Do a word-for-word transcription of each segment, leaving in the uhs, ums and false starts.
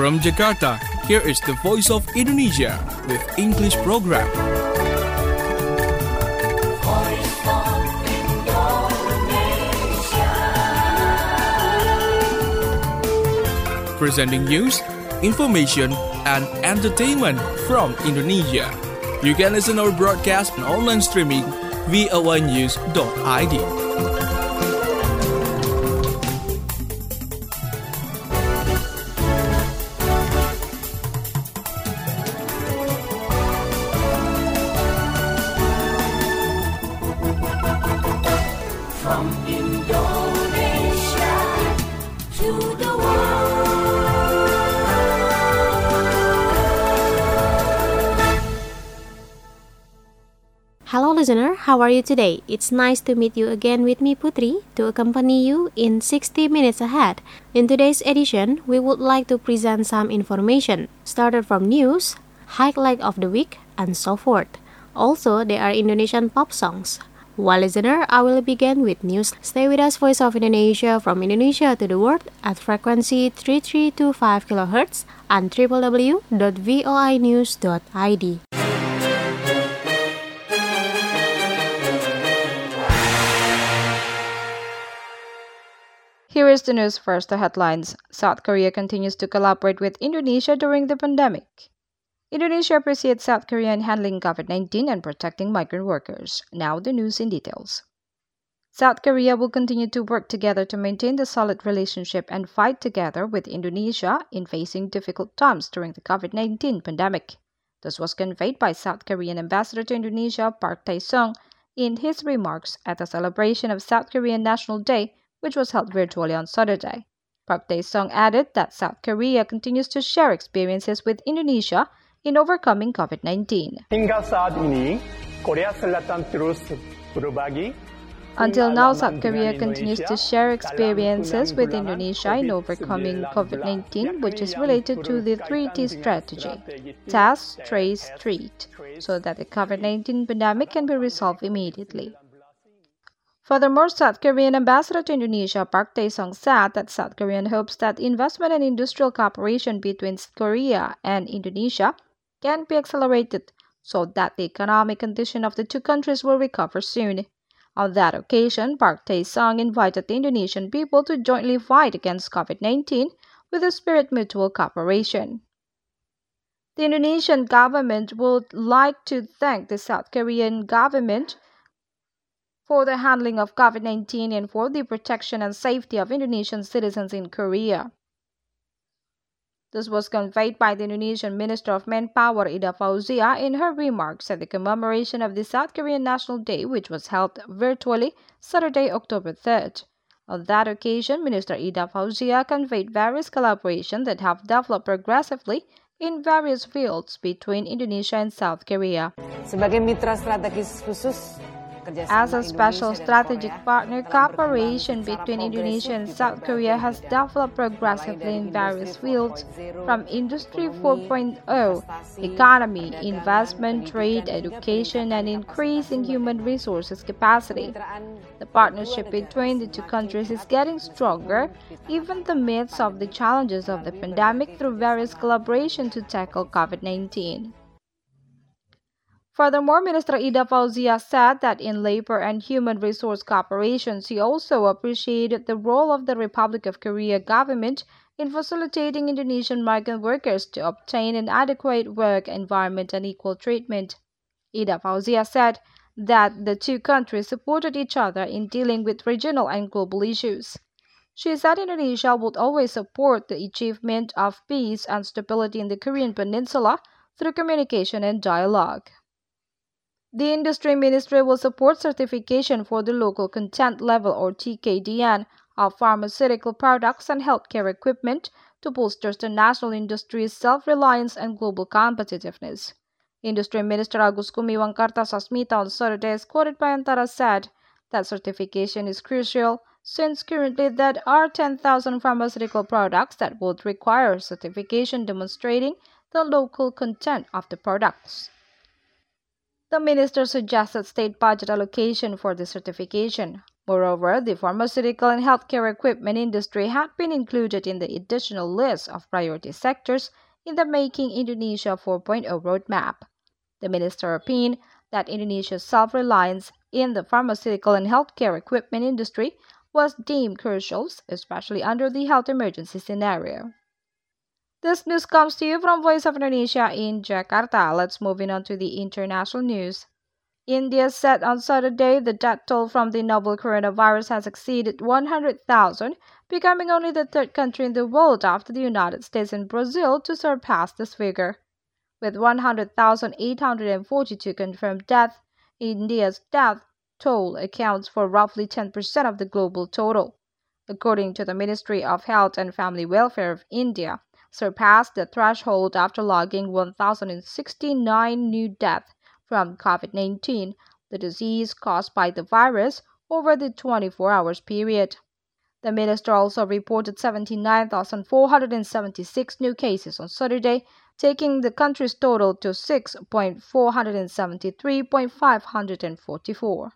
From Jakarta, here is the Voice of Indonesia with English program. Voice of Indonesia. Presenting news, information, and entertainment from Indonesia. You can listen our broadcast on online streaming v o a news dot i d. From Indonesia to the world. Hello listener, how are you today? It's nice to meet you again with me Putri to accompany you in sixty minutes ahead. In today's edition, we would like to present some information, started from news, highlight of the week, and so forth. Also, there are Indonesian pop songs. Well, listener, I will begin with news. Stay with us, Voice of Indonesia, from Indonesia to the world at frequency three three two five kilohertz and w w w dot voi news dot i d. Here is the news first, the headlines. South Korea continues to collaborate with Indonesia during the pandemic. Indonesia appreciates South Korea in handling COVID nineteen and protecting migrant workers. Now the news in details. South Korea will continue to work together to maintain the solid relationship and fight together with Indonesia in facing difficult times during the COVID nineteen pandemic. This was conveyed by South Korean Ambassador to Indonesia Park Tae-sung in his remarks at the celebration of South Korean National Day, which was held virtually on Saturday. Park Tae-sung added that South Korea continues to share experiences with Indonesia in overcoming COVID nineteen. Hingga saat ini, Korea Selatan terus berbagi. Until now, South Korea continues to share experiences with Indonesia in overcoming COVID nineteen, which is related to the three T strategy: test, trace, treat, so that the COVID nineteen pandemic can be resolved immediately. Furthermore, South Korean Ambassador to Indonesia Park Tae-sung said that South Korea hopes that investment and industrial cooperation between Korea and Indonesia can be accelerated so that the economic condition of the two countries will recover soon. On that occasion, Park Tae-sung invited the Indonesian people to jointly fight against COVID nineteen with a spirit of mutual cooperation. The Indonesian government would like to thank the South Korean government for the handling of COVID nineteen and for the protection and safety of Indonesian citizens in Korea. This was conveyed by the Indonesian Minister of Manpower Ida Fauzia in her remarks at the commemoration of the South Korean National Day, which was held virtually Saturday, October third. On that occasion, Minister Ida Fauzia conveyed various collaborations that have developed progressively in various fields between Indonesia and South Korea. Sebagai mitra strategis khusus, As a special strategic partner, cooperation between Indonesia and South Korea has developed progressively in various fields, from Industry four point oh, economy, investment, trade, education, and increasing human resources capacity. The partnership between the two countries is getting stronger, even in the midst of the challenges of the pandemic, through various collaboration to tackle COVID nineteen. Furthermore, Minister Ida Fauzia said that in labor and human resource cooperation, she also appreciated the role of the Republic of Korea government in facilitating Indonesian migrant workers to obtain an adequate work environment and equal treatment. Ida Fauzia said that the two countries supported each other in dealing with regional and global issues. She said Indonesia would always support the achievement of peace and stability in the Korean Peninsula through communication and dialogue. The Industry Ministry will support certification for the local content level or T K D N of pharmaceutical products and healthcare equipment to bolster the national industry's self-reliance and global competitiveness. Industry Minister Agus Gumiwang Kartasasmita on Saturday, as quoted by Antara, said that certification is crucial since currently there are ten thousand pharmaceutical products that would require certification demonstrating the local content of the products. The minister suggested state budget allocation for the certification. Moreover, the pharmaceutical and healthcare equipment industry had been included in the additional list of priority sectors in the Making Indonesia four point oh roadmap. The minister opined that Indonesia's self-reliance in the pharmaceutical and healthcare equipment industry was deemed crucial, especially under the health emergency scenario. This news comes to you from Voice of Indonesia in Jakarta. Let's move on to the international news. India said on Saturday the death toll from the novel coronavirus has exceeded one hundred thousand, becoming only the third country in the world after the United States and Brazil to surpass this figure. With one hundred thousand eight hundred forty-two confirmed deaths, India's death toll accounts for roughly ten percent of the global total. According to the Ministry of Health and Family Welfare of India, surpassed the threshold after logging one thousand sixty-nine new deaths from COVID nineteen, the disease caused by the virus, over the twenty-four hours period. The minister also reported seventy-nine thousand four hundred seventy-six new cases on Saturday, taking the country's total to six million four hundred seventy-three thousand five hundred forty-four.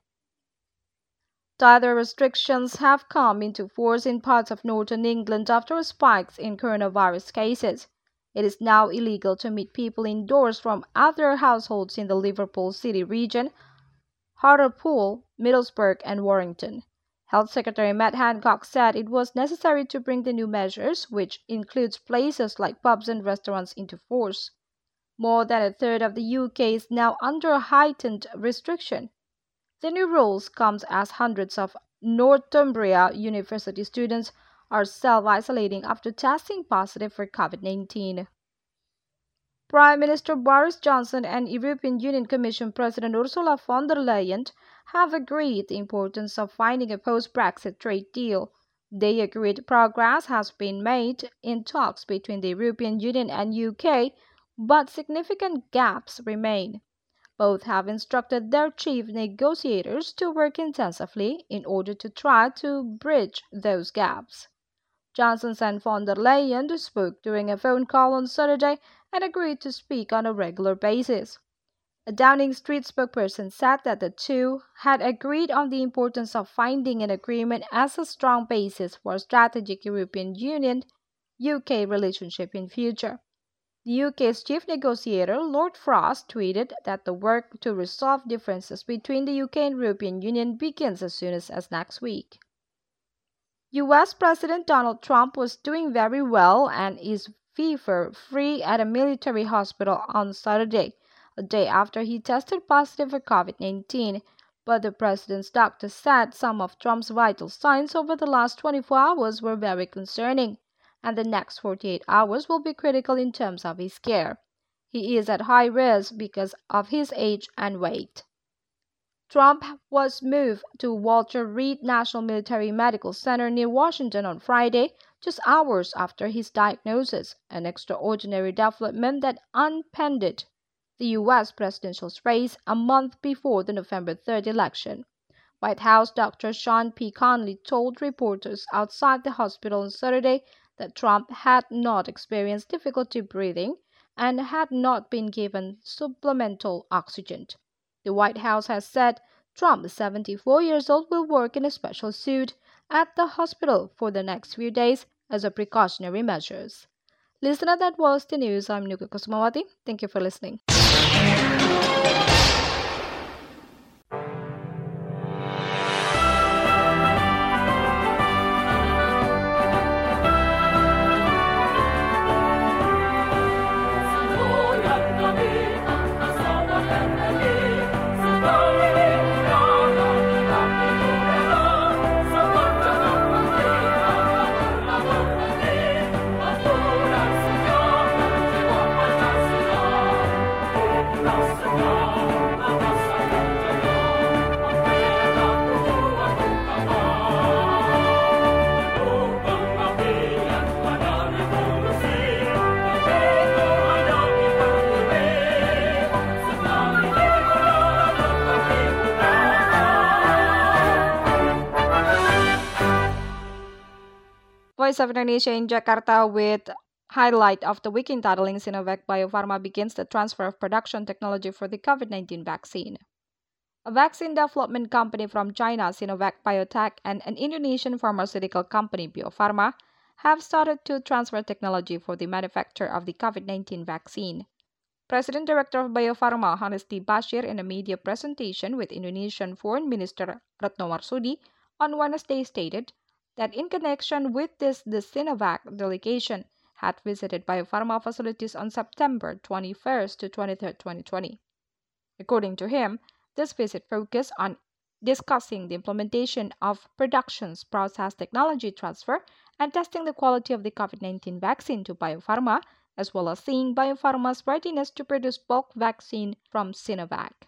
Tighter restrictions have come into force in parts of northern England after spikes in coronavirus cases. It is now illegal to meet people indoors from other households in the Liverpool City region, Hartlepool, Middlesbrough, and Warrington. Health Secretary Matt Hancock said it was necessary to bring the new measures, which includes places like pubs and restaurants, into force. More than a third of the U K is now under heightened restriction. The new rules come as hundreds of Northumbria University students are self-isolating after testing positive for COVID nineteen. Prime Minister Boris Johnson and European Union Commission President Ursula von der Leyen have agreed the importance of finding a post-Brexit trade deal. They agreed progress has been made in talks between the European Union and U K, but significant gaps remain. Both have instructed their chief negotiators to work intensively in order to try to bridge those gaps. Johnson and von der Leyen spoke during a phone call on Saturday and agreed to speak on a regular basis. A Downing Street spokesperson said that the two had agreed on the importance of finding an agreement as a strong basis for a strategic European Union-U K relationship in future. The U K's chief negotiator, Lord Frost, tweeted that the work to resolve differences between the U K and European Union begins as soon as, as next week. U S President Donald Trump was doing very well and is fever-free at a military hospital on Saturday, a day after he tested positive for COVID nineteen, but the president's doctor said some of Trump's vital signs over the last twenty-four hours were very concerning, and the next forty-eight hours will be critical in terms of his care. He is at high risk because of his age and weight. Trump was moved to Walter Reed National Military Medical Center near Washington on Friday, just hours after his diagnosis, an extraordinary development that upended the U S presidential race a month before the November third election. White House Doctor Sean P. Conley told reporters outside the hospital on Saturday that Trump had not experienced difficulty breathing and had not been given supplemental oxygen. The White House has said Trump, seventy-four years old, will work in a special suit at the hospital for the next few days as a precautionary measures. Listener, that was the news. I'm Nuka Kusumawati. Thank you for listening. Voice of Indonesia in Jakarta with highlight of the week entitling Sinovac Biopharma begins the transfer of production technology for the COVID nineteen vaccine. A vaccine development company from China, Sinovac Biotech, and an Indonesian pharmaceutical company, Bio Farma, have started to transfer technology for the manufacture of the COVID nineteen vaccine. President Director of Bio Farma, Honesty Bashir, in a media presentation with Indonesian Foreign Minister Retno Marsudi on Wednesday stated that in connection with this, the Sinovac delegation had visited Bio Farma facilities on September twenty-first to twenty-third, twenty twenty. According to him, this visit focused on discussing the implementation of production's process technology transfer and testing the quality of the COVID nineteen vaccine to Bio Farma, as well as seeing Bio Farma's readiness to produce bulk vaccine from Sinovac.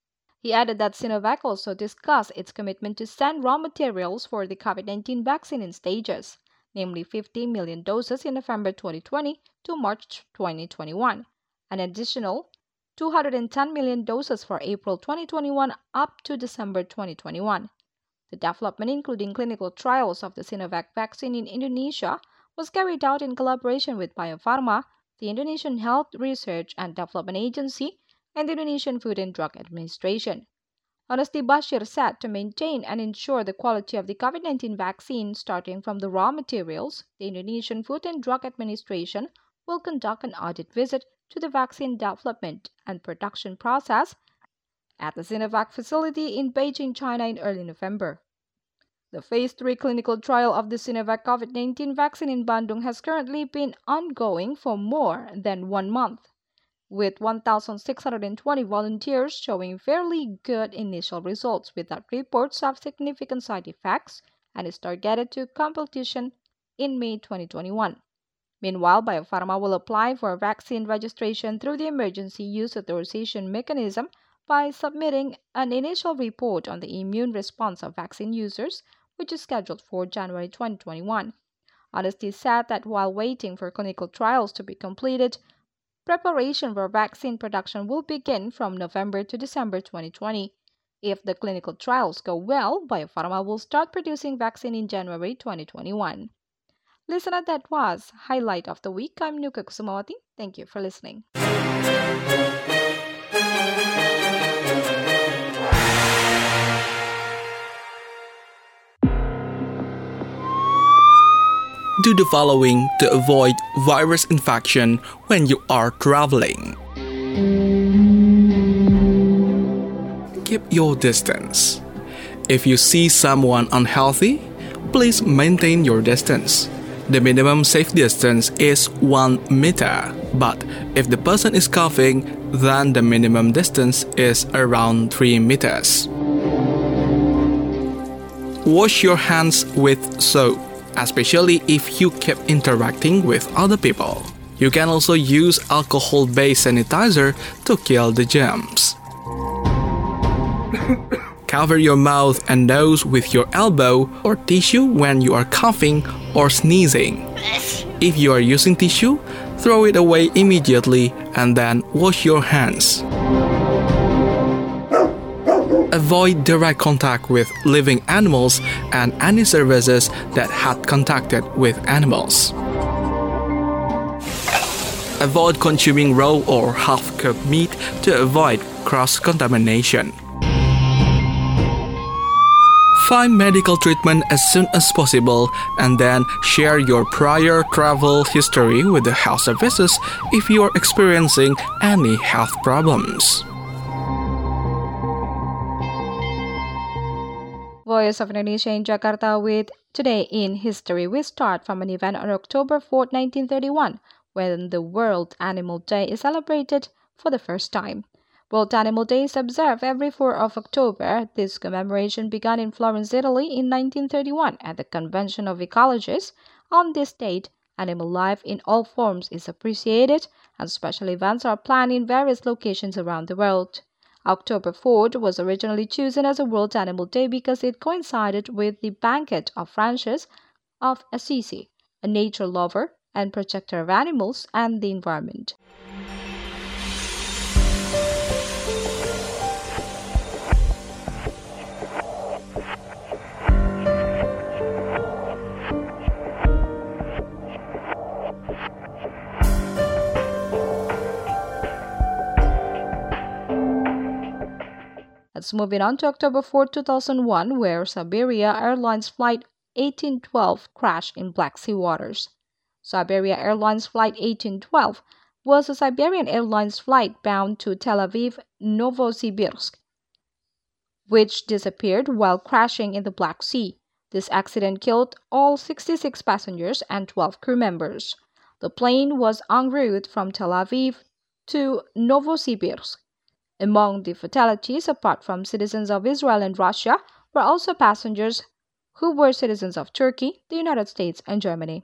He added that Sinovac also discussed its commitment to send raw materials for the COVID nineteen vaccine in stages, namely fifty million doses in November twenty twenty to March twenty twenty-one, an additional two hundred ten million doses for April twenty twenty-one up to December twenty twenty-one. The development, including clinical trials of the Sinovac vaccine in Indonesia, was carried out in collaboration with Bio Farma, the Indonesian Health Research and Development Agency, and the Indonesian Food and Drug Administration. Honesty Bashir said to maintain and ensure the quality of the COVID nineteen vaccine starting from the raw materials, the Indonesian Food and Drug Administration will conduct an audit visit to the vaccine development and production process at the Sinovac facility in Beijing, China in early November. The phase three clinical trial of the Sinovac COVID nineteen vaccine in Bandung has currently been ongoing for more than one month, with one thousand six hundred twenty volunteers showing fairly good initial results without reports of significant side effects, and is targeted to completion in May twenty twenty-one. Meanwhile, Bio Farma will apply for vaccine registration through the emergency use authorization mechanism by submitting an initial report on the immune response of vaccine users, which is scheduled for January twenty twenty-one. Honesty said that while waiting for clinical trials to be completed, preparation for vaccine production will begin from November to December twenty twenty. If the clinical trials go well, Bio Farma will start producing vaccine in January twenty twenty-one. Listener, that was Highlight of the Week. I'm Nuka Kusumawati. Thank you for listening. Do the following to avoid virus infection when you are traveling. Keep your distance. If you see someone unhealthy, please maintain your distance. The minimum safe distance is one meter, but if the person is coughing, then the minimum distance is around three meters. Wash your hands with soap, especially if you keep interacting with other people. You can also use alcohol-based sanitizer to kill the germs. Cover your mouth and nose with your elbow or tissue when you are coughing or sneezing. If you are using tissue, throw it away immediately and then wash your hands. Avoid direct contact with living animals and any services that had contacted with animals. Avoid consuming raw or half-cooked meat to avoid cross-contamination. Find medical treatment as soon as possible and then share your prior travel history with the health services if you are experiencing any health problems. Voice of Indonesia in Jakarta with Today in History. We start from an event on October fourth, nineteen thirty-one, when the World Animal Day is celebrated for the first time. World Animal Day is observed every fourth of October. This commemoration began in Florence, Italy in nineteen thirty-one at the Convention of Ecologists. On this date, animal life in all forms is appreciated, and special events are planned in various locations around the world. October fourth was originally chosen as a World Animal Day because it coincided with the banquet of Francis of Assisi, a nature lover and protector of animals and the environment. Let's headlines. Moving on to October fourth, two thousand one, where Siberia Airlines Flight eighteen twelve crashed in Black Sea waters. Siberia Airlines Flight eighteen twelve was a Siberian Airlines flight bound to Tel Aviv, Novosibirsk, which disappeared while crashing in the Black Sea. This accident killed all sixty-six passengers and twelve crew members. The plane was en route from Tel Aviv to Novosibirsk. Among the fatalities, apart from citizens of Israel and Russia, were also passengers who were citizens of Turkey, the United States, and Germany.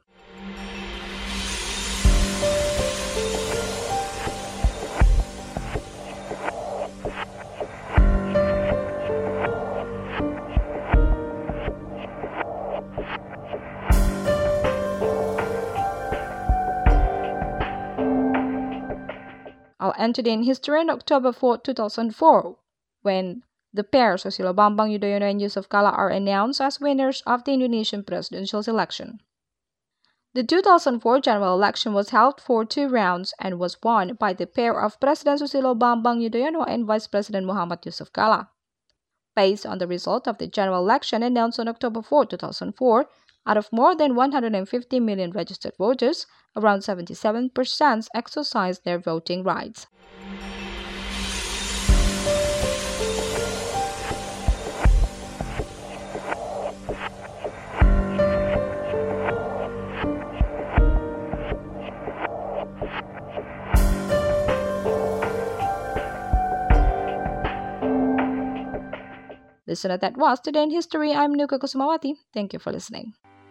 I'll end today in history on October fourth, two thousand four, when the pair Susilo Bambang Yudhoyono and Yusuf Kalla are announced as winners of the Indonesian presidential election. The two thousand four general election was held for two rounds and was won by the pair of President Susilo Bambang Yudhoyono and Vice President Muhammad Yusuf Kalla. Based on the result of the general election announced on October fourth, two thousand four, out of more than one hundred fifty million registered voters, around seventy-seven percent exercised their voting rights. Listener, that was Today in History. I'm Nuka Kusumawati. Thank you for listening.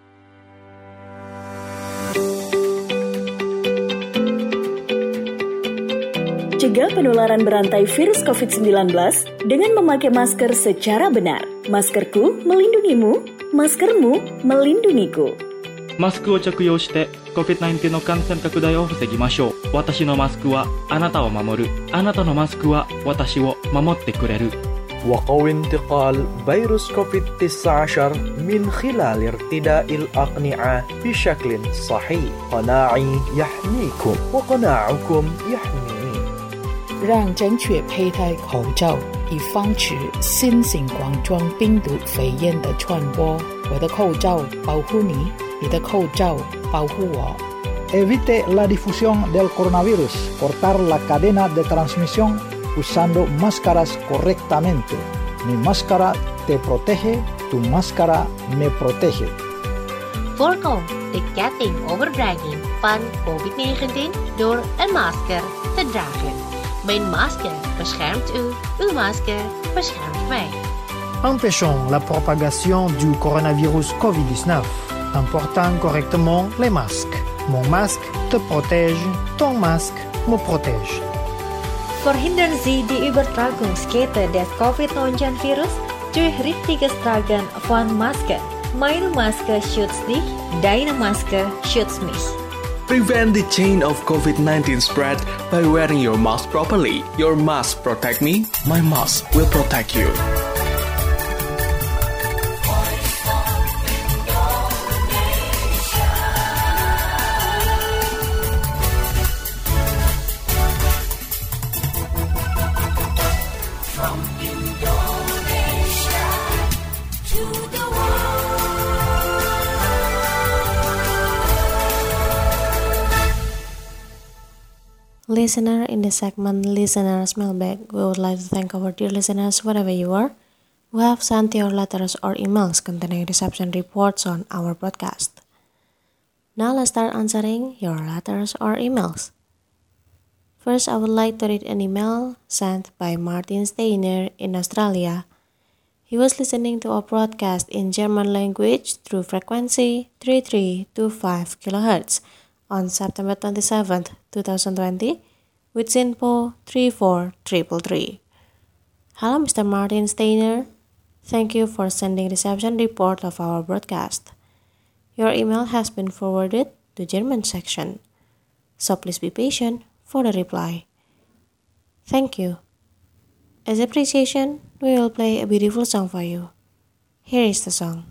Cegah penularan berantai virus covid sembilan belas dengan memakai masker secara benar. Maskerku melindungimu, maskermu melindungiku. マスクを着用して コビッドナインティーン の感染拡大を防ぎましょう。私のマスクはあなたを守る。あなたのマスクは私を守ってくれる。 وقوي انتقال فيروس كوفيد تسعة عشر من خلال ارتداء الأقنعة بشكل صحيح. قناعي يحميكم وقناعكم يحميني. 让正确佩戴口罩，以防止新型冠状病毒肺炎的传播。我的口罩保护你，你的口罩保护我。 Evite la difusión del coronavirus. Cortar la cadena de transmisión usando máscaras correctamente. Mi máscara te protege, tu máscara me protege. Voorkom de ketting overdraging van covid negentien door een masker te dragen. Mijn masker beschermt u, uw masker beschermt mij. Empêchons la propagation du coronavirus covid dix-neuf en portant correctement les masques. Mon masque te protège, ton masque me protège. Verhindern Sie die Übertragungskette des covid neunzehn Virus durch richtiges Tragen von Maske. Meine Maske schützt dich, deine Maske schützt mich. Prevent the chain of covid nineteen spread by wearing your mask properly. Your mask protect me, my mask will protect you. Listener, in the segment Listener's Mailbag, we would like to thank our dear listeners wherever you are who have sent your letters or emails containing reception reports on our podcast. Now let's start answering your letters or emails. First, I would like to read an email sent by Martin Steiner in Australia. He was listening to a broadcast in German language through frequency three three two five kilohertz on September twenty-seventh, twenty twenty, with SINPO three four three three three. Hello, Mister Martin Steiner. Thank you for sending reception report of our broadcast. Your email has been forwarded to German section, so please be patient for the reply. Thank you. As appreciation, we will play a beautiful song for you. Here is the song.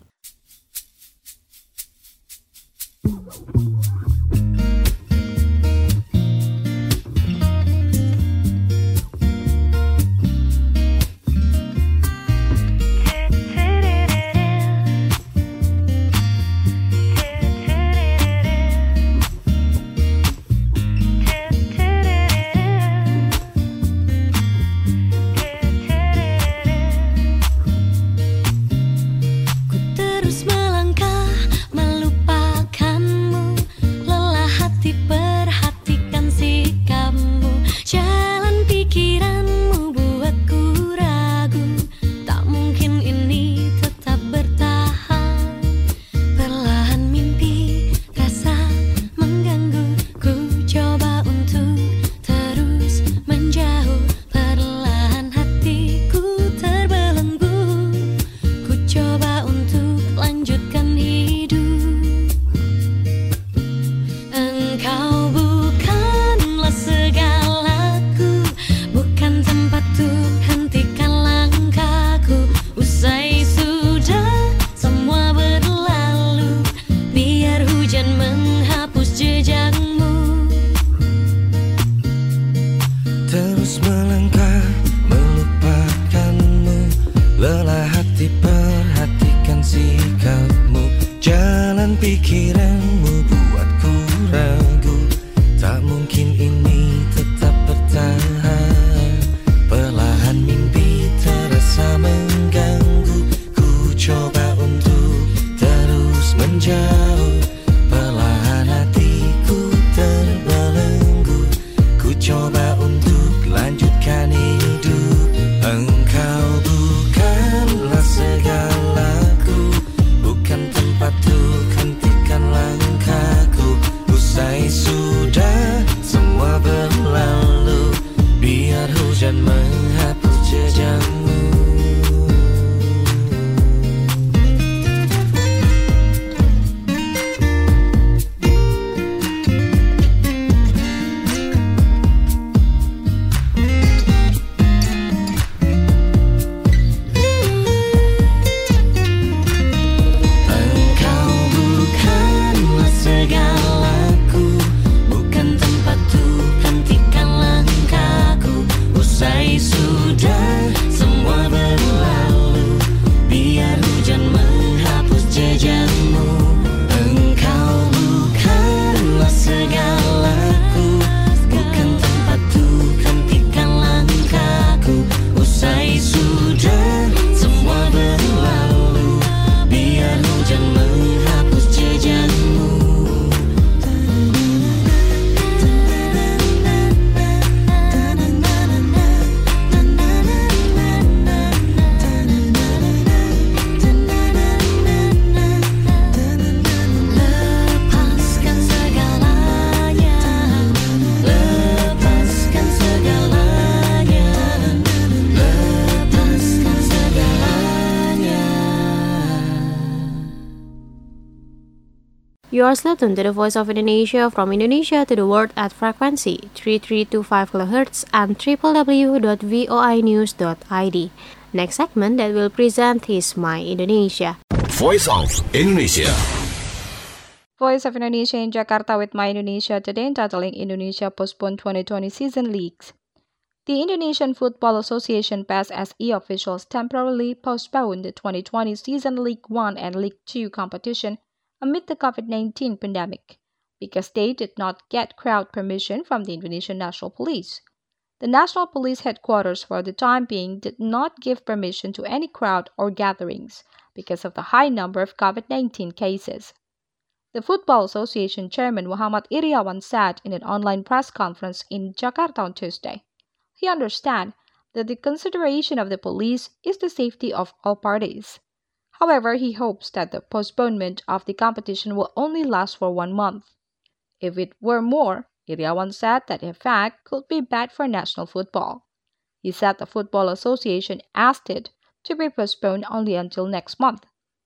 Pikiranmu buatku ragu, tak mungkin ini tetap bertahan. Perlahan mimpi terasa mengganggu, ku coba untuk terus menjauh. Perlahan hatiku terbelenggu, ku coba untuk lanjutkan hidup. Engkau bukanlah segalaku, bukan tempat untuk hentikan langkahku. Usai sudah semua berlalu, biar hujan menghapus jejakmu. You are still tuned to the Voice of Indonesia from Indonesia to the world at frequency three three two five kilohertz and w w w dot voi news dot i d. Next segment that will present is My Indonesia. Voice of Indonesia. Voice of Indonesia in Jakarta with My Indonesia today, entitling Indonesia postponed twenty twenty season leagues. The Indonesian Football Association P S S I officials temporarily postponed the twenty twenty season League One and League Two competition amid the COVID nineteen pandemic, because they did not get crowd permission from the Indonesian National Police. The National Police Headquarters for the time being did not give permission to any crowd or gatherings because of the high number of COVID nineteen cases. The Football Association Chairman Muhammad Iriawan said in an online press conference in Jakarta on Tuesday, he understands that the consideration of the police is the safety of all parties. However, he hopes that the postponement of the competition will only last for one month. If it were more, Iriawan said that the fact could be bad for national football. He said the Football Association asked it to be postponed only until next month.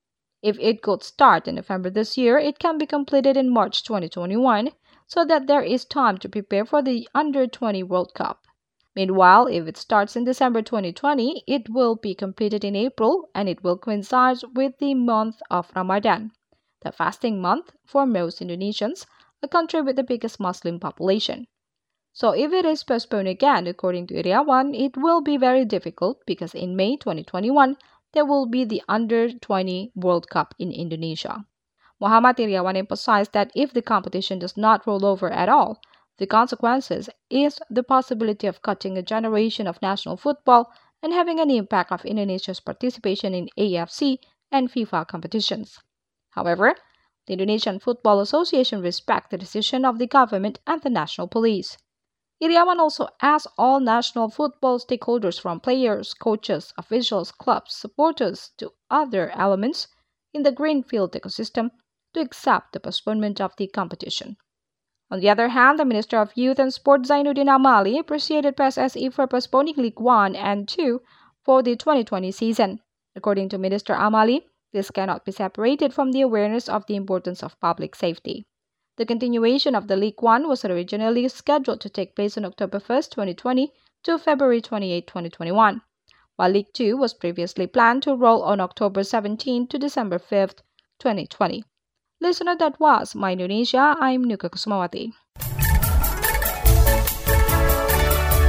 If it could start in November this year, it can be completed in March twenty twenty-one, so that there is time to prepare for the under twenty World Cup. Meanwhile, if it starts in December twenty twenty, it will be completed in April, and it will coincide with the month of Ramadan, the fasting month for most Indonesians, a country with the biggest Muslim population. So if it is postponed again, according to Iriawan, it will be very difficult because in May twenty twenty-one, there will be the under twenty World Cup in Indonesia. Muhammad Iriawan emphasized that if the competition does not roll over at all, the consequences is the possibility of cutting a generation of national football and having an impact of Indonesia's participation in A F C and FIFA competitions. However, the Indonesian Football Association respects the decision of the government and the national police. Iriawan also asked all national football stakeholders from players, coaches, officials, clubs, supporters to other elements in the greenfield ecosystem to accept the postponement of the competition. On the other hand, the Minister of Youth and Sport Zainuddin Amali appreciated P S S I for postponing League One and Two for the twenty twenty season. According to Minister Amali, this cannot be separated from the awareness of the importance of public safety. The continuation of the League One was originally scheduled to take place on October first, twenty twenty to February twenty-eighth, twenty twenty-one, while League Two was previously planned to roll on October seventeenth to December fifth, twenty twenty. Listener, that was My Indonesia. I'm Nuka Kusumawati.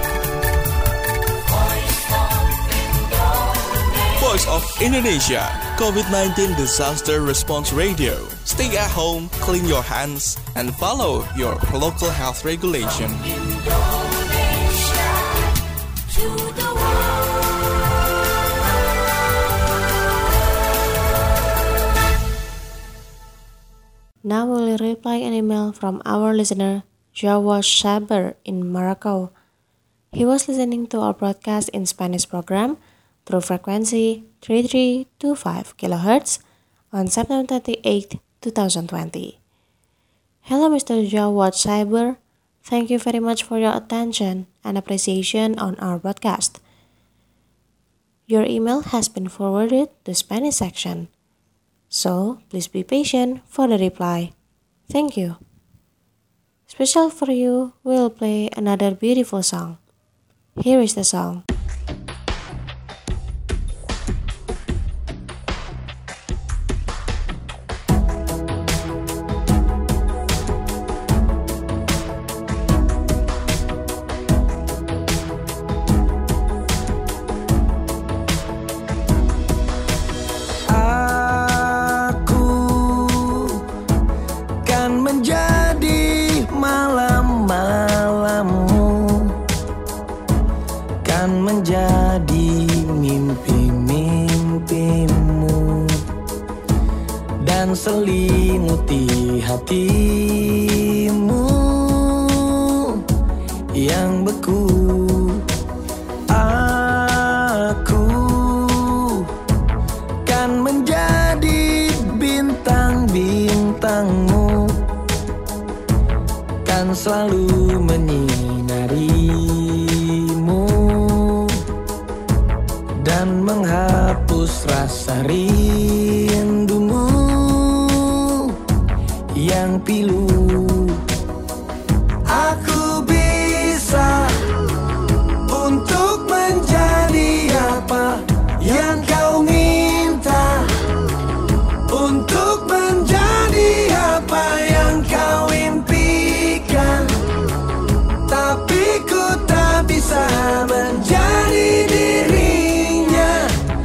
Voice of Indonesia. COVID nineteen Disaster Response Radio. Stay at home, clean your hands, and follow your local health regulation. Indonesia to the Now we'll reply an email from our listener, Jawa Shaber in Morocco. He was listening to our broadcast in Spanish program through frequency thirty-three point two five kilohertz on September twenty-eighth, twenty twenty. Hello Mister Jawa Shaber, thank you very much for your attention and appreciation on our broadcast. Your email has been forwarded to Spanish section. So, please be patient for the reply. Thank you. Special for you, we'll play another beautiful song. Here is the song. Selimuti hatimu yang beku. Aku kan menjadi bintang-bintangmu, kan selalu menyinarimu dan menghapus rasa rindumu yang pilu. Aku bisa untuk menjadi apa yang kau minta, untuk menjadi apa yang kau impikan, tapi ku tak bisa menjadi dirinya.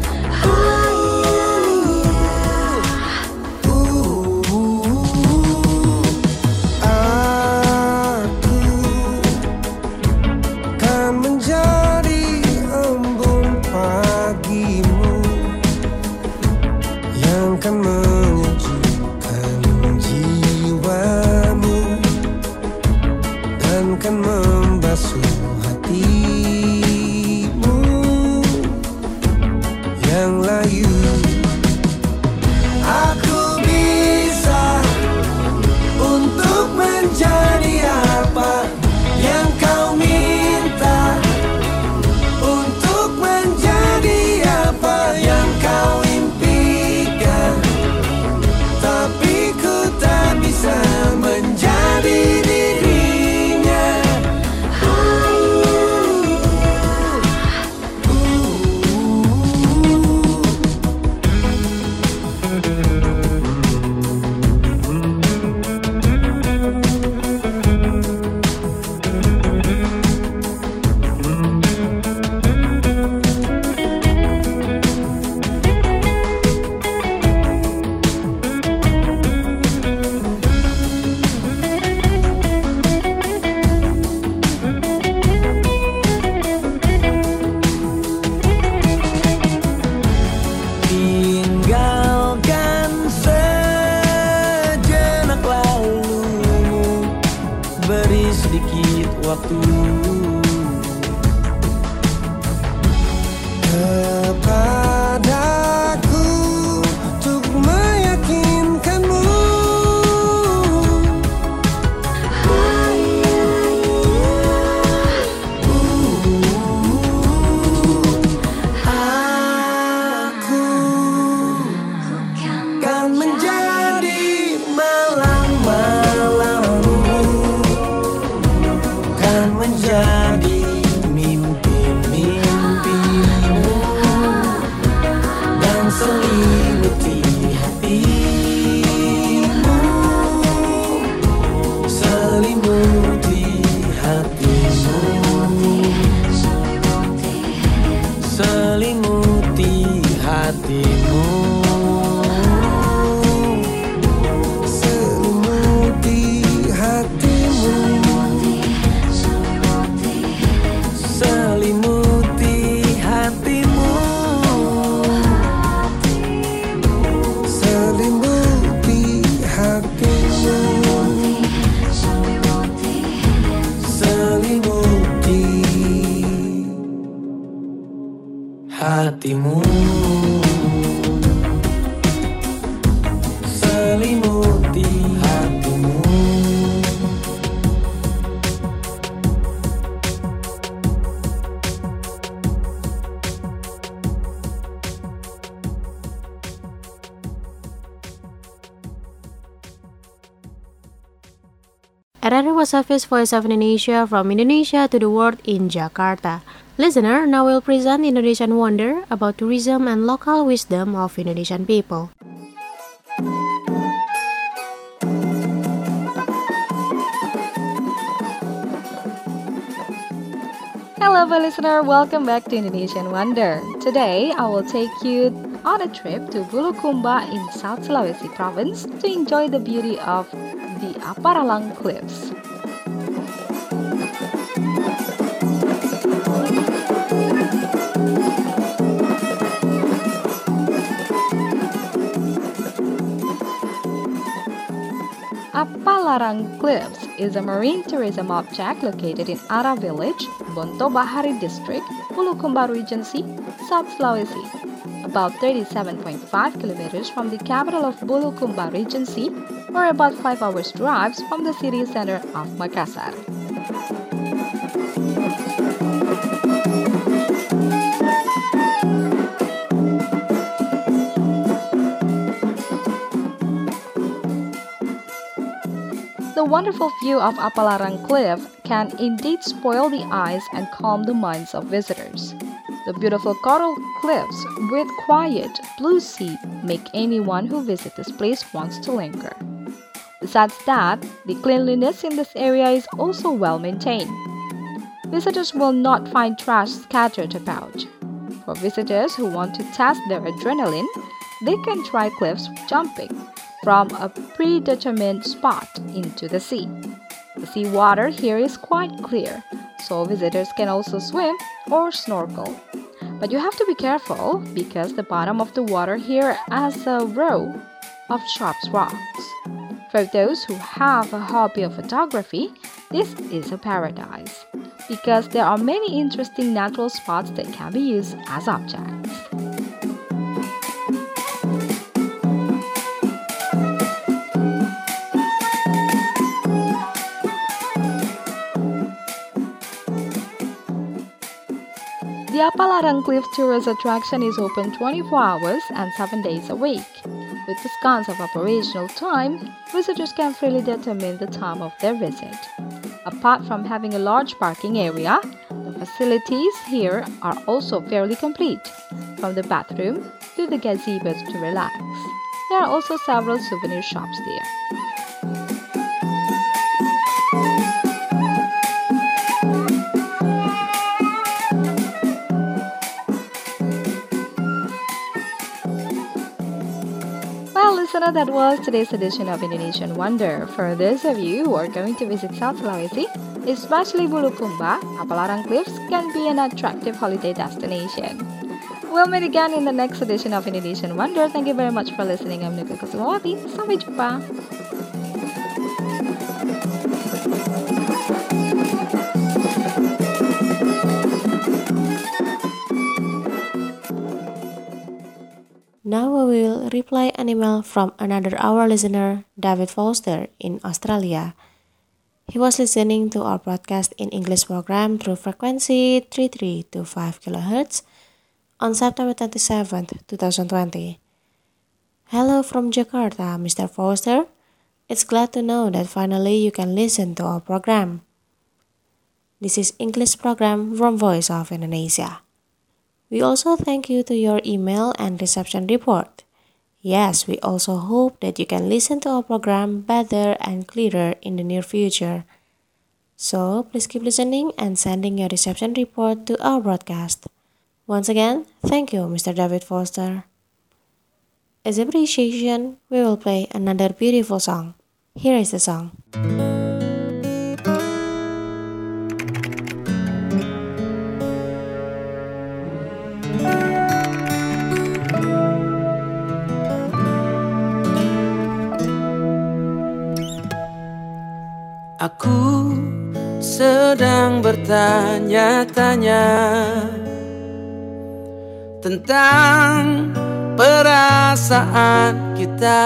Kan menyejukkan jiwamu dan kan membasuh hatimu yang layu. Aku bisa untuk menjadi apa yang kau minta, untuk menjadi apa yang kau menjadi dirinya. Selimuti hatimu. hatimu, selimuti hatimu. Era was Hafiz, Voice of Indonesia, from Indonesia to the world in Jakarta. Listener, now we'll present Indonesian Wonder about tourism and local wisdom of Indonesian people. Hello, my listener. Welcome back to Indonesian Wonder. Today, I will take you on a trip to Bulukumba in South Sulawesi province to enjoy the beauty of the Aparalang Cliffs. Apalaran Cliffs is a marine tourism object located in Ara Village, Bonto Bahari District, Bulukumba Regency, South Sulawesi, about thirty-seven point five kilometers from the capital of Bulukumba Regency, or about five hours drives from the city center of Makassar. The wonderful view of Apalaran Cliff can indeed spoil the eyes and calm the minds of visitors. The beautiful coral cliffs with quiet blue sea make anyone who visits this place wants to linger. Besides that, the cleanliness in this area is also well maintained. Visitors will not find trash scattered about. For visitors who want to test their adrenaline, they can try cliffs jumping from a predetermined spot into the sea. The sea water here is quite clear, so visitors can also swim or snorkel. But you have to be careful because the bottom of the water here has a row of sharp rocks. For those who have a hobby of photography, this is a paradise because there are many interesting natural spots that can be used as objects. The Apalaran Cliff tourist attraction is open twenty-four hours and seven days a week. With discounts of operational time, visitors can freely determine the time of their visit. Apart from having a large parking area, the facilities here are also fairly complete, from the bathroom to the gazebos to relax. There are also several souvenir shops there. Listener, that was today's edition of Indonesian Wonder. For those of you who are going to visit South Sulawesi, especially Bulukumba, Apalaran Cliffs can be an attractive holiday destination. We'll meet again in the next edition of Indonesian Wonder. Thank you very much for listening. I'm Nika Kusumawati. Sampai jumpa. Now we will reply an email from another our listener, David Foster in Australia. He was listening to our broadcast in English program through frequency thirty-three to five kilohertz on September twenty-seventh, twenty twenty. Hello from Jakarta, Mister Foster. It's glad to know that finally you can listen to our program. This is English program from Voice of Indonesia. We also thank you to your email and reception report. Yes, we also hope that you can listen to our program better and clearer in the near future. So, please keep listening and sending your reception report to our broadcast. Once again, thank you, Mister David Foster. As appreciation, we will play another beautiful song. Here is the song. Aku sedang bertanya-tanya tentang perasaan kita.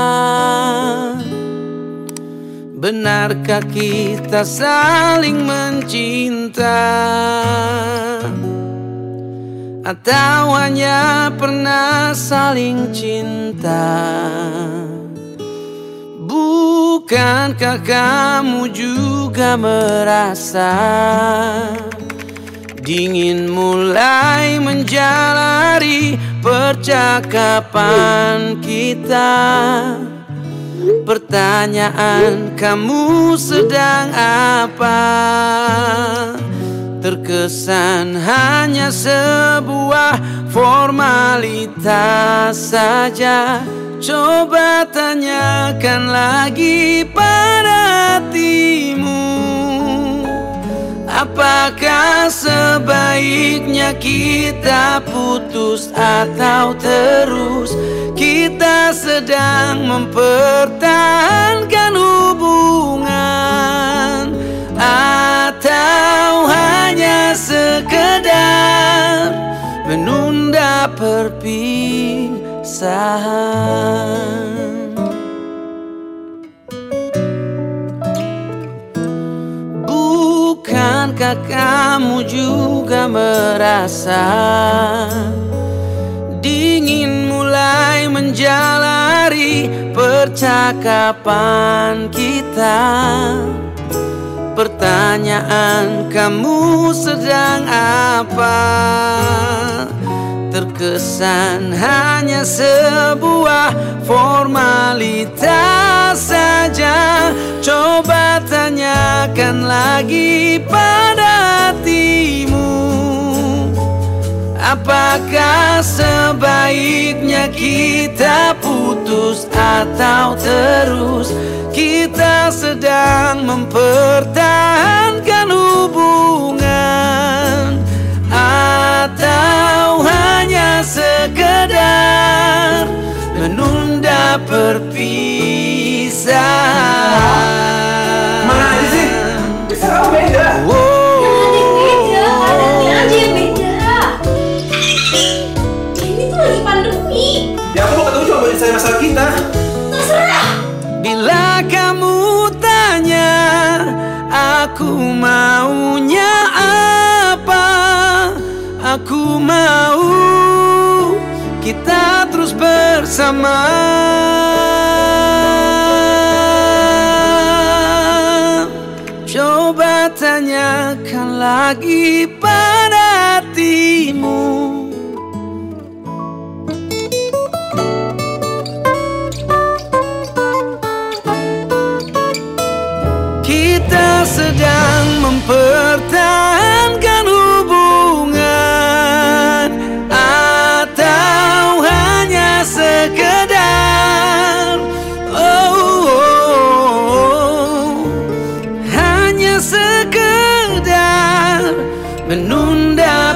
Benarkah kita saling mencinta, atau hanya pernah saling cinta? Bukankah kamu juga merasa dingin mulai menjalari percakapan kita? Pertanyaan, kamu sedang apa? Terkesan hanya sebuah formalitas saja. Coba tanyakan lagi pada hatimu, apakah sebaiknya kita putus atau terus kita sedang mempertahankan hubungan, atau hanya sekedar menunda perpisahan? Bukankah kamu juga merasa dingin mulai menjalari percakapan kita? Pertanyaan, kamu sedang apa? Terkesan hanya sebuah formalitas saja. Coba tanyakan lagi pada hatimu, apakah sebaiknya kita putus atau terus kita sedang mempertahankan hubungan, atau hanya sekedar menunda perpisahan? Mana aja sih? Bisa kamu beda. Wow. Beda, adanya aja yang beda. Ini tuh lagi pandemi. Ya aku mau ketemu cuma buat selesai masalah kita. Terserah. Bila kamu tanya aku maunya apa, aku mau kita terus bersama. Coba tanyakan lagi pada hatimu, kita sedang mempertahankan hubungan, atau hanya sekedar oh, oh, oh, hanya sekedar menunda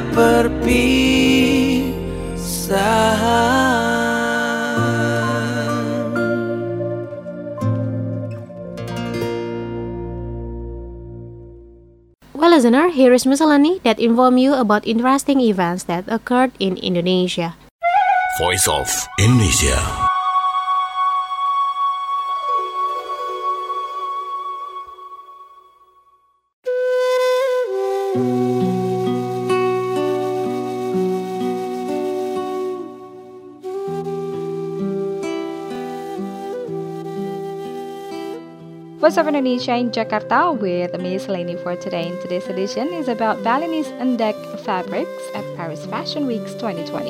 perpisahan. Well, listener, here is miscellany that inform you about interesting events that occurred in Indonesia. Voice of Indonesia. Voice of Indonesia in Jakarta with Miss Leni for today. In today's edition is about Balinese Endek fabrics at Paris Fashion Week twenty twenty.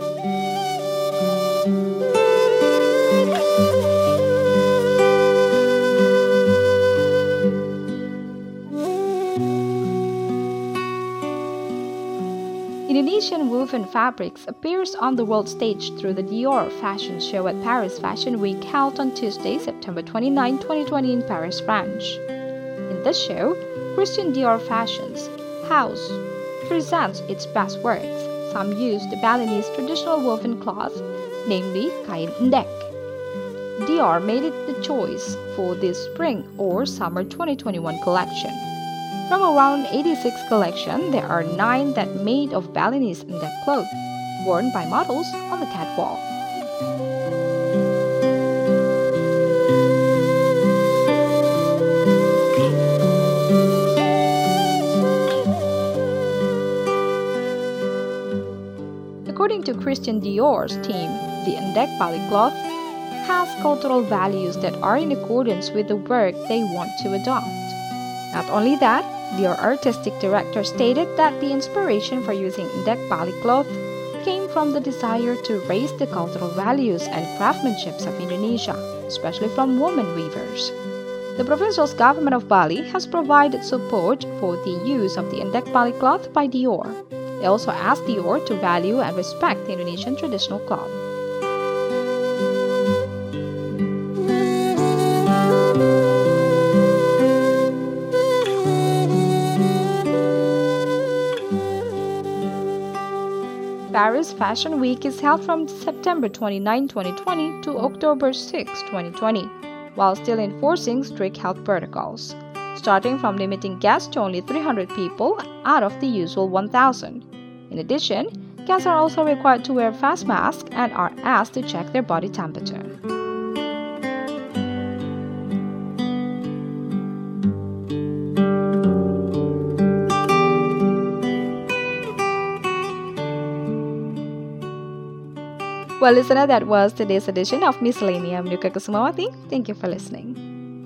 Indonesian woven fabrics appears on the world stage through the Dior fashion show at Paris Fashion Week held on Tuesday, September twenty-ninth, twenty twenty in Paris, France. In this show, Christian Dior Fashions House presents its best works. Some used the Balinese traditional woven cloth, namely kain endek. Dior made it the choice for this spring or summer twenty twenty-one collection. From around eighty-six collection, there are nine that made of Balinese endek cloth. worn by models on the catwalk. According to Christian Dior's team, the Endek Bali cloth has cultural values that are in accordance with the work they want to adopt. Not only that, Dior artistic director stated that the inspiration for using Endek Bali cloth came from the desire to raise the cultural values and craftsmanship of Indonesia, especially from women weavers. The provincial government of Bali has provided support for the use of the Endek Bali cloth by Dior. They also asked Dior to value and respect the Indonesian traditional cloth. Paris Fashion Week is held from September twenty-ninth, twenty twenty to October sixth, twenty twenty, while still enforcing strict health protocols, starting from limiting guests to only three hundred people out of the usual one thousand. In addition, guests are also required to wear face masks and are asked to check their body temperature. Well, listener, that was today's edition of Miscellanea. I'm Nuka Kusumawati. Thank you for listening.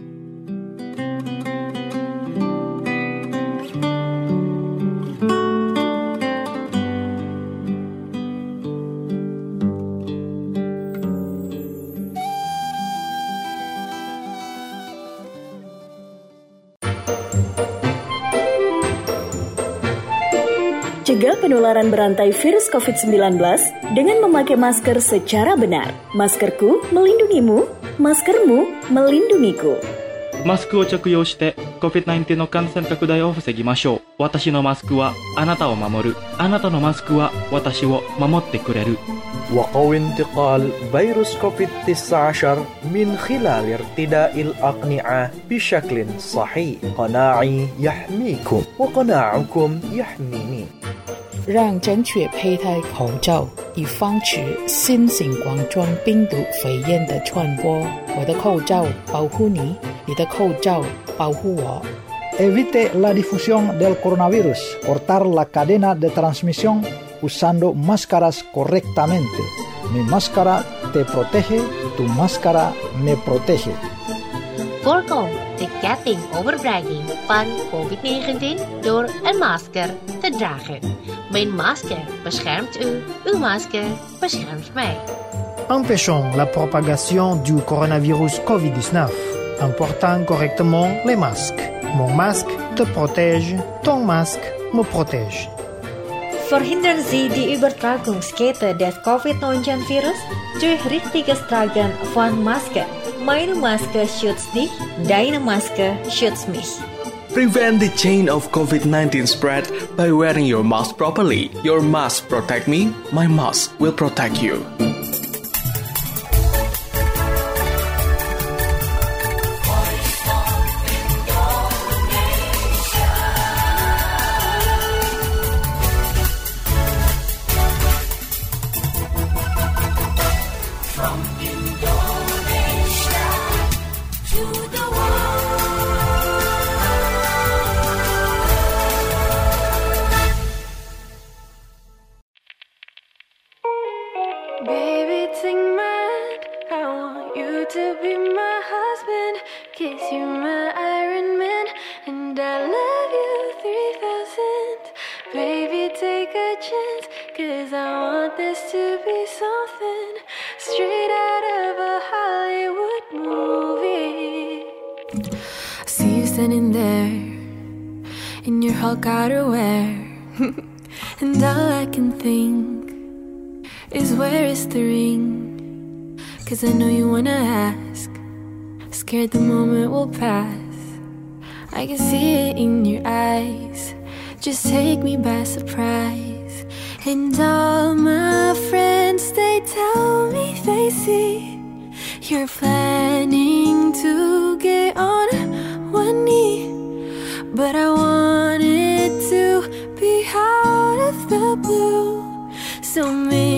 Cegah penularan berantai virus covid sembilan belas dengan memakai masker secara benar. Maskerku melindungimu, maskermu melindungiku. マスクを着用して コビッドナインティーン の感染拡大を防ぎましょう。私のマスクはあなたを守る。あなたのマスクは私を守ってくれる。 وقو انتقال فيروس كوفيد تسعة عشر من خلال ارتداء الأقنعة بشكل صحيح. قناعي يحميكم وقناعكم يحميني. 让正确佩戴口罩，以防止新型冠状病毒肺炎的传播。我的口罩保护你，你的口罩保护我。 Evite la difusión del coronavirus. Cortar la cadena de transmisión usando máscaras correctamente. Mi máscara te protege, tu máscara me protege. Voorkom de ketting overdraging van covid negentien door een masker te dragen. Mijn masker beschermt u, uw masker beschermt mij. Empêchons la propagation du coronavirus covid dix-neuf en portant correctement les masques. Mon masque te protège, ton masque me protège. Verhindern Sie die Übertragungskette des covid neunzehn Virus durch richtiges Tragen von Maske. Meine Maske schützt dich, deine Maske schützt mich. Prevent the chain of covid nineteen spread by wearing your mask properly. Your mask protect me, my mask will protect you. Baby, take my hand. I want you to be my husband. Kiss you, my Iron Man. And I love you three thousand. Baby, take a chance. Cause I want this to be something straight out of a Hollywood movie. I see you standing there in your Hulk outerwear. And all I can think is where is the ring? Cause I know you wanna ask. Scared the moment will pass. I can see it in your eyes. Just take me by surprise. And all my friends, they tell me they see you're planning to get on one knee. But I want it to be out of the blue. So maybe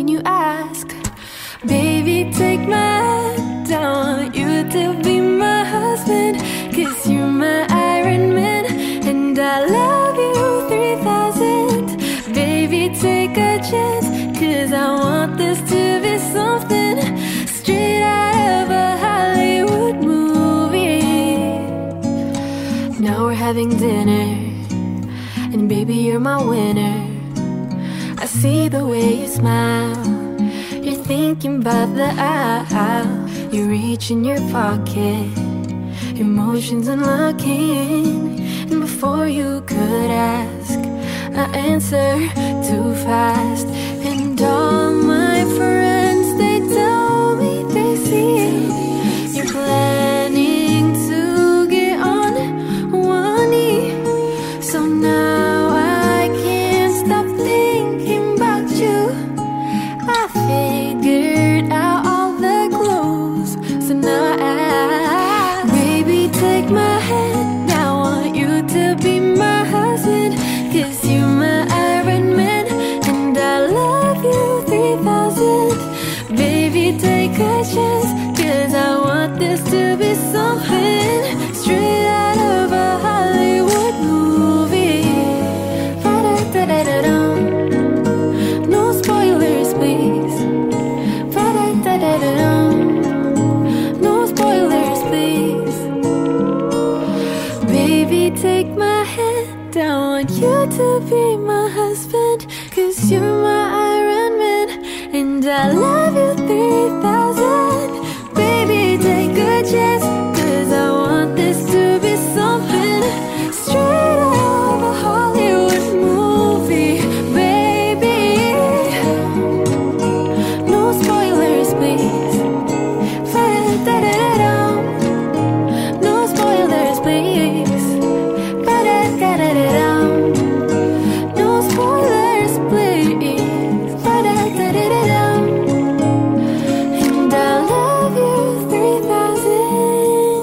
when you ask. Baby, take my hand, I want you to be my husband, 'cause you're my Iron Man, and I love you three thousand. Baby, take a chance, 'cause I want this to be something straight out of a Hollywood movie. Now we're having dinner, and baby, you're my winner. I see the way you smile, you're thinking about the aisle. You reach in your pocket, emotions unlocking, and before you could ask, I answer too fast. And all my friends, they tell me they see you're planning to get on one knee. So now I can't stop thinking about you. I figured out all the clues, so now I, baby, take my hand, I want you to be my husband, 'cause you're my Iron Man, and I love you three thousand. Baby, take a chance, 'cause I want this to be something straight out of a Hollywood movie. Ba-da-da-da-da-dum. No spoilers, please. Ba-da-da-da-da-dum. No spoilers, please. Baby, take my hand, I want you to be my husband, 'cause you're my Iron Man, and I love you three thousand. Baby, take a chance, 'cause I want this to be something straight out of a Hollywood movie. Baby, no spoilers, please. Ba-da-da-da-da-dum. No spoilers, please. Ba-da-da-da-da-dum. No spoilers, please. Ba-da-da-da-da-dum. And I love you three thousand.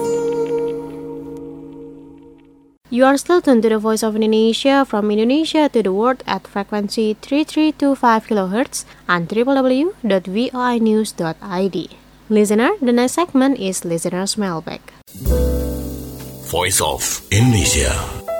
You are still tuned to the Voice of Indonesia, from Indonesia to the world at frequency three three two five kilohertz and w w w dot voi news dot i d. Listener, the next segment is Listener's Mailbag. Voice of Indonesia.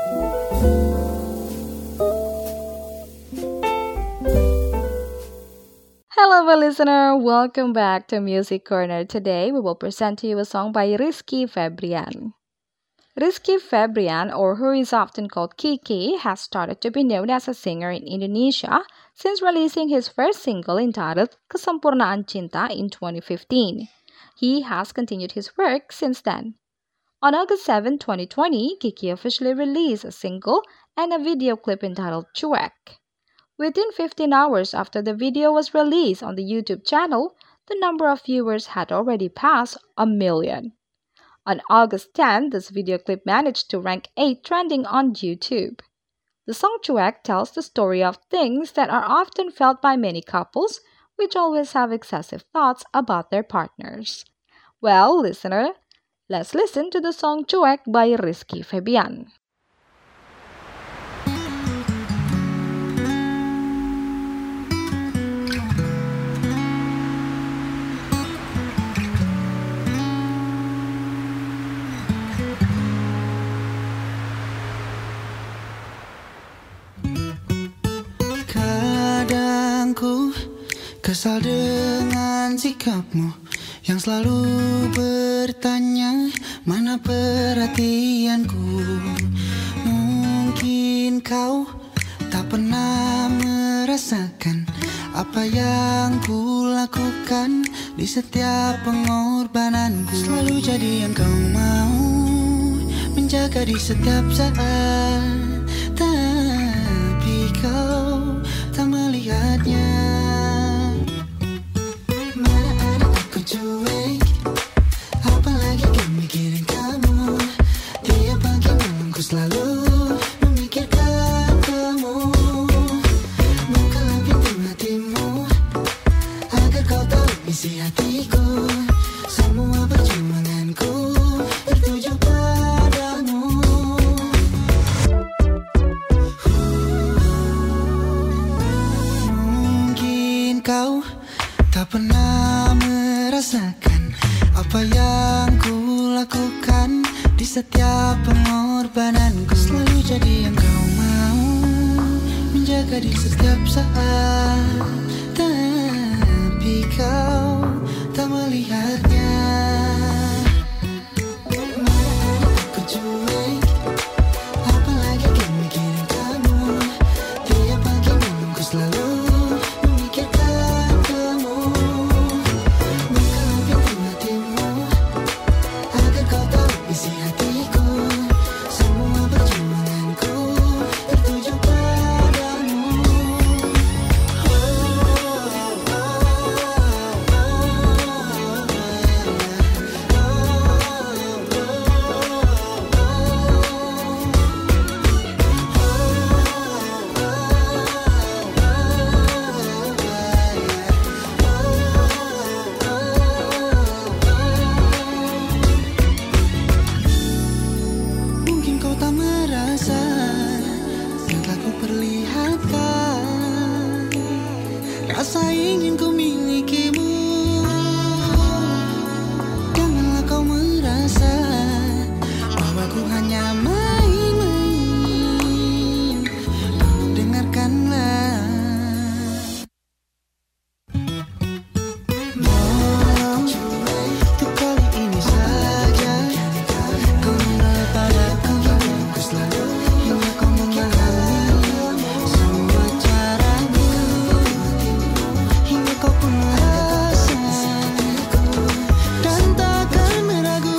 Hello, my listener. Welcome back to Music Corner. Today, we will present to you a song by Rizky Febrian. Rizky Febrian, or who is often called Kiki, has started to be known as a singer in Indonesia since releasing his first single entitled Kesempurnaan Cinta in twenty fifteen. He has continued his work since then. On August seventh, twenty twenty, Kiki officially released a single and a video clip entitled Cuek. Within fifteen hours after the video was released on the YouTube channel, the number of viewers had already passed a million. On August tenth, this video clip managed to rank eighth trending on YouTube. The song Cuek tells the story of things that are often felt by many couples, which always have excessive thoughts about their partners. Well, listener, let's listen to the song Cuek by Rizky Febrian. Ku kesal dengan sikapmu yang selalu bertanya mana perhatianku. Mungkin kau tak pernah merasakan apa yang ku lakukan di setiap pengorbananku. Selalu jadi yang kau mau, menjaga di setiap saat, tapi kau tak melihatnya. Mana ada aku cuek, apalagi kan mikirin kamu. Tiap pagi malam ku selalu memikirkan kamu. Bukalah pintu hatimu agar kau tahu isi hatiku. Semua perjuanganku tertuju padamu. Kau tak pernah merasakan apa yang ku lakukan. Di setiap pengorbananku selalu jadi yang kau mau, menjaga di setiap saat. Tapi kau tak melihatnya. Mana aku cuek, apalagi kan mikirin kamu. Tiap pagi malam ku selalu memikirkan kamu. Buka pintu hatimu agar kau tahu isi hatiku. Semua perjuanganku tertuju padamu. Mungkin kau tak merasa yang telah ku perlihatkan, rasa ingin ku milikimu. Janganlah kau merasa bahwa ku hanya main-main. Tolong dengarkanlah. Mohon untuk kali ini saja kau menoleh padaku. Ku selalu hingga kau memahami semua caraku, hingga kau pun merasa dan takkan meragu.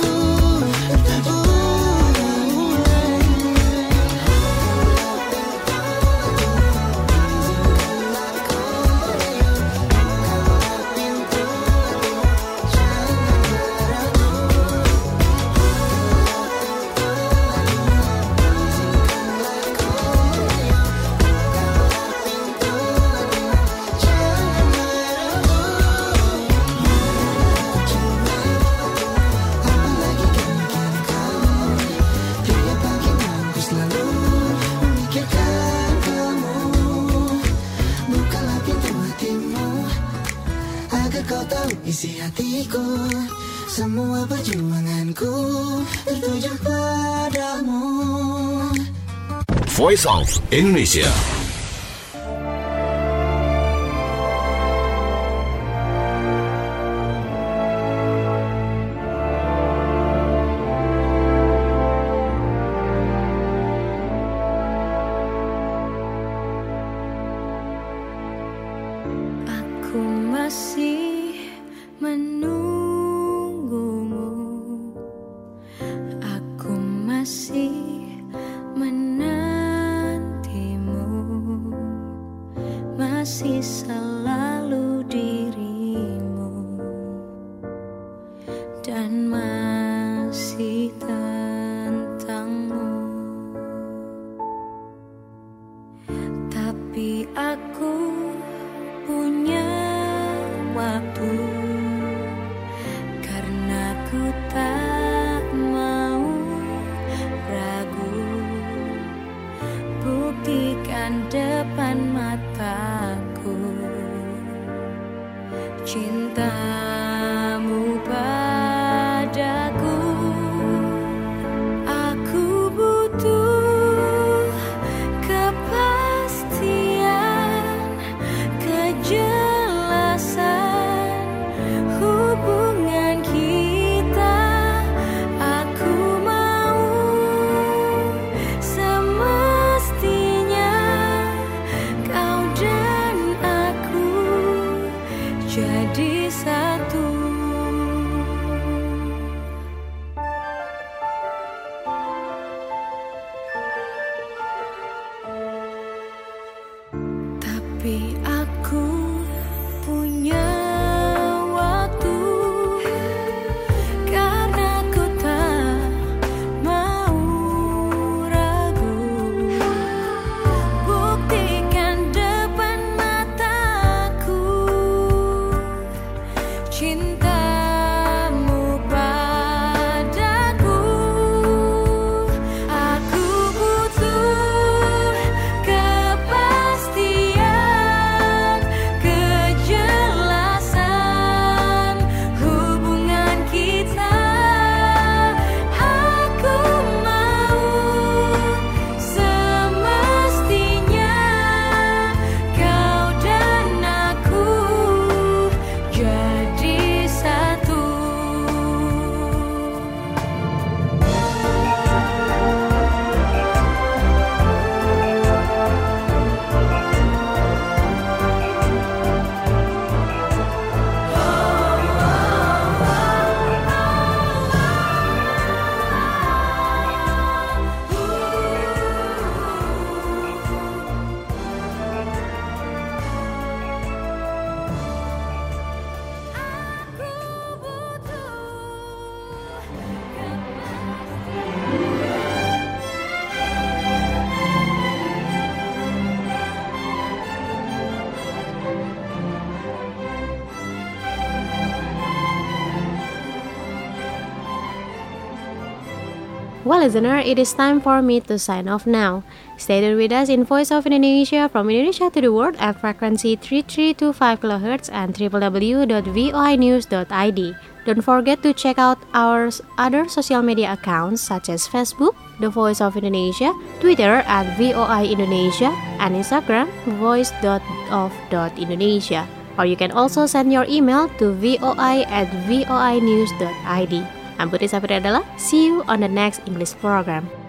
Tiap pagi malam ku selalu memikirkan kamu. Bukalah pintu hatimu agar kau tahu isi hatiku. Semua perjuanganku tertuju padamu. Voice of Indonesia. Aku masih menunggumu. Aku masih menantimu. Masih selalu dirimu. Dan masih tentangmu. Tapi aku punya waktu, karena ku tak mau ragu. Buktikan depan mataku cintamu padaku. Aku butuh kepastian, kejelasan hubungan kita. Aku mau semestinya kau dan aku jadi satu. Tapi aku punya waktu, karena ku tak mau ragu. Buktikan depan mataku cintamu padaku. Aku butuh kepastian, kejelasan Well, listener, it is time for me to sign off now. Stay tuned with us in Voice of Indonesia from Indonesia to the world at frequency three three two five kilohertz and w w w dot voi news dot i d. Don't forget to check out our other social media accounts such as Facebook, The Voice of Indonesia, Twitter at V O I Indonesia, and Instagram, voice dot of dot indonesia. Or you can also send your email to voi at voi news dot i d. I'm Putri Safri Adalah. See you on the next English program.